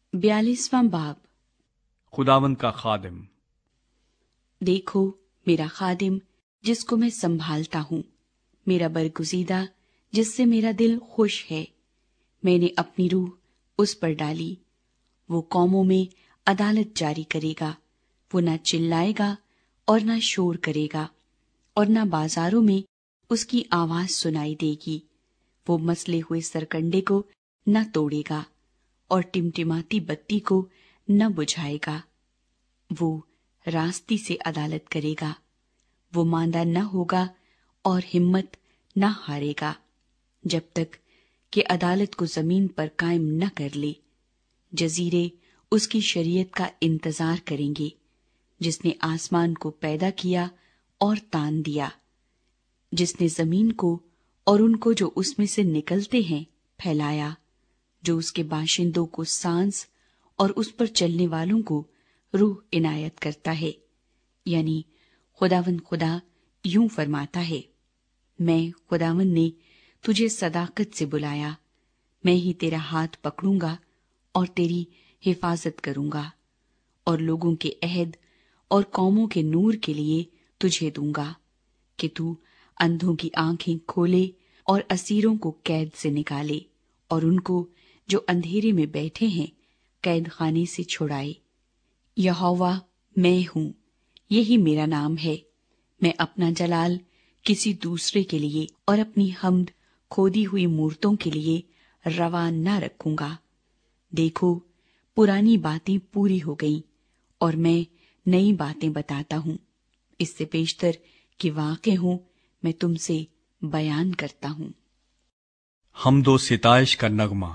42वां बाब। खुदावंद का खादिम। देखो, मेरा खादिम जिसको मैं संभालता हूँ, मेरा बरगुजीदा जिससे मेरा दिल खुश है। मैंने अपनी रूह उस पर डाली। वो कौमों में अदालत जारी करेगा। वो न चिल्लाएगा और न शोर करेगा, और न बाजारों में उसकी आवाज सुनाई देगी। वो मसले हुए सरकंडे को न तोड़ेगा और टिमटिमाती बत्ती को न बुझाएगा। वो रास्ती से अदालत करेगा। वो मांदा न होगा और हिम्मत न हारेगा, जब तक कि अदालत को जमीन पर कायम न कर ले। जजीरे उसकी शरीयत का इंतजार करेंगे, जिसने आसमान को पैदा किया और तान दिया, जिसने जमीन को और उनको जो उसमें से निकलते हैं फैलाया, जो उसके बाशिंदों को सांस और उस पर चलने वालों को रूह इनायत करता है। यानी खुदावंद खुदा यूं फरमाता है, मैं खुदावंद ने तुझे सदाकत से बुलाया। मैं ही तेरा हाथ पकड़ूंगा और तेरी हिफाजत करूंगा, और लोगों के अहद और कौमों के नूर के लिए तुझे दूंगा, कि तू अंधों की आंखें खोले और असीरों को कैद से निकाले, और उनको जो अंधेरे में बैठे हैं कैद खाने से छुड़ाए। यहोवा मैं हूँ, यही मेरा नाम है। मैं अपना जलाल किसी दूसरे के लिए और अपनी हम्द खोदी हुई मूर्तों के लिए रवा न रखूंगा। देखो, पुरानी बातें पूरी हो गईं और मैं नई बातें बताता हूँ। इससे पेशतर कि वाक़े हूँ, मैं तुमसे बयान करता हूँ। हमदो सिताइश का नगमा।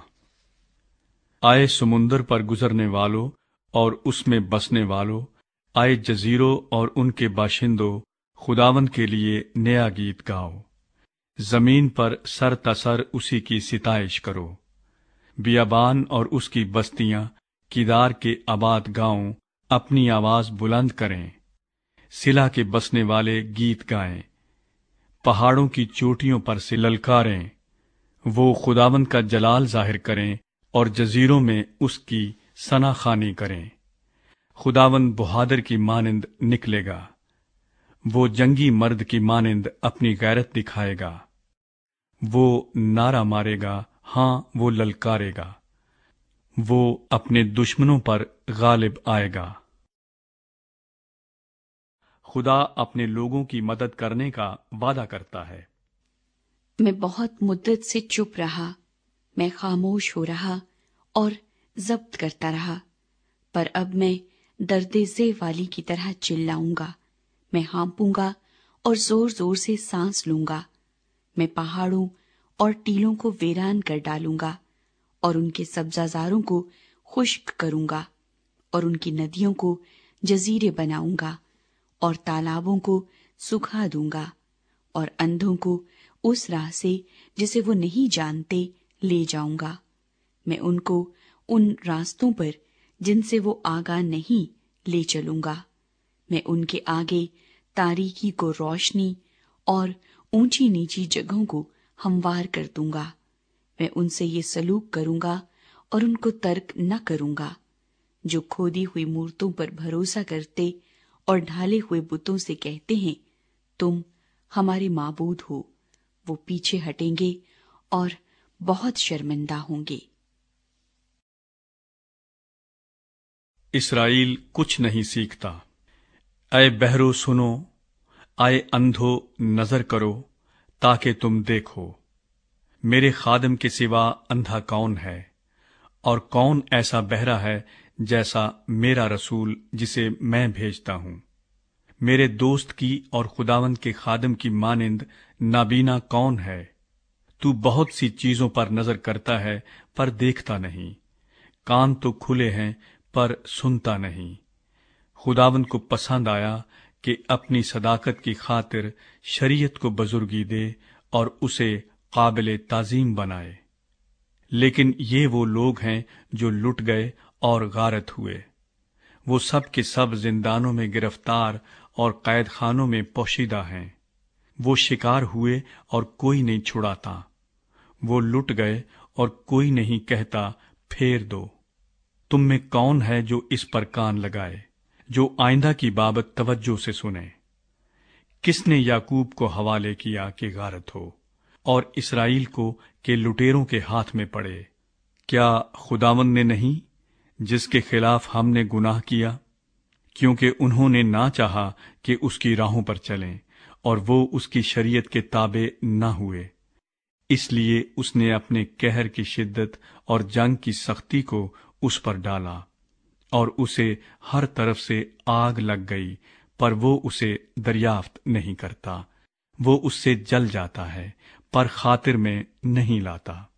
आए समुंदर पर गुजरने वालों और उसमें बसने वालों, आए जजीरों और उनके बाशिंदों, खुदावंद के लिए नया गीत गाओ। जमीन पर सर तसर उसी की सिताइश करो। बियाबान और उसकी बस्तियां, किदार के आबाद गांव अपनी आवाज बुलंद करें। सिला के बसने वाले गीत गाएं, पहाड़ों की चोटियों पर से ललकारें। वो खुदावंद का जलाल जाहिर करें और जजीरों में उसकी सनाखानी करें। खुदावंद बहादुर की मानिंद निकलेगा। वो जंगी मर्द की मानिंद अपनी गैरत दिखाएगा। वो नारा मारेगा, हाँ वो ललकारेगा। वो अपने दुश्मनों पर गालिब आएगा। खुदा अपने लोगों की मदद करने का वादा करता है। मैं बहुत मुद्दत से चुप रहा, मैं खामोश हो रहा और जब्त करता रहा, पर अब मैं दर्दे ज़े वाली की तरह चिल्लाऊंगा। मैं हाँपूंगा और जोर जोर से सांस लूंगा। मैं पहाड़ों और टीलों को वीरान कर डालूंगा और उनके सब्जाजारों को खुश्क करूंगा और उनकी नदियों को जजीरे बनाऊंगा और तालाबों को सुखा दूंगा और अंधों को उस राह से जिसे वो नहीं जानते ले जाऊंगा। मैं उनको उन रास्तों पर जिनसे वो आगाह नहीं ले चलूंगा। मैं उनके आगे तारीकी को रोशनी और ऊंची नीची जगहों को हमवार कर दूंगा। मैं उनसे ये सलूक करूंगा और उनको तर्क न करूंगा। जो खोदी हुई मूर्तों पर भरोसा करते और ढाले हुए बुतों से कहते हैं, तुम हमारे माबूद हो, वो पीछे हटेंगे और बहुत शर्मिंदा होंगे। इसराइल कुछ नहीं सीखता। ऐ बहरो सुनो, आए अंधो नजर करो, ताकि तुम देखो। मेरे खादिम के सिवा अंधा कौन है, और कौन ऐसा बहरा है जैसा मेरा रसूल जिसे मैं भेजता हूं। मेरे दोस्त की और खुदावंद के खादिम की मानिंद नाबीना कौन है। तू बहुत सी चीजों पर नजर करता है पर देखता नहीं, कान तो खुले हैं पर सुनता नहीं। खुदावंद को पसंद आया कि अपनी सदाकत की खातिर शरीयत को बुजुर्गी दे और उसे काबिल ताजीम बनाए। लेकिन ये वो लोग हैं जो लुट गए और गारत हुए। वो सब के सब जिंदानों में गिरफ्तार और कैद खानों में पोशीदा हैं। वो शिकार हुए और कोई नहीं छुड़ाता। वो लुट गए और कोई नहीं कहता फेर दो। تم میں کون ہے جو اس پر کان لگائے، جو آئندہ کی بابت توجہ سے سنے؟ کس نے یعقوب کو حوالے کیا کہ غارت ہو، اور اسرائیل کو کہ لٹیروں کے ہاتھ میں پڑے؟ کیا خداوند نے نہیں، جس کے خلاف ہم نے گناہ کیا؟ کیونکہ انہوں نے نہ چاہا کہ اس کی راہوں پر چلیں، اور وہ اس کی شریعت کے تابع نہ ہوئے، اس لیے اس نے اپنے قہر کی شدت اور جنگ کی سختی کو اس پر ڈالا، اور اسے ہر طرف سے آگ لگ گئی، پر وہ اسے دریافت نہیں کرتا۔ وہ اس سے جل جاتا ہے، پر خاطر میں نہیں لاتا۔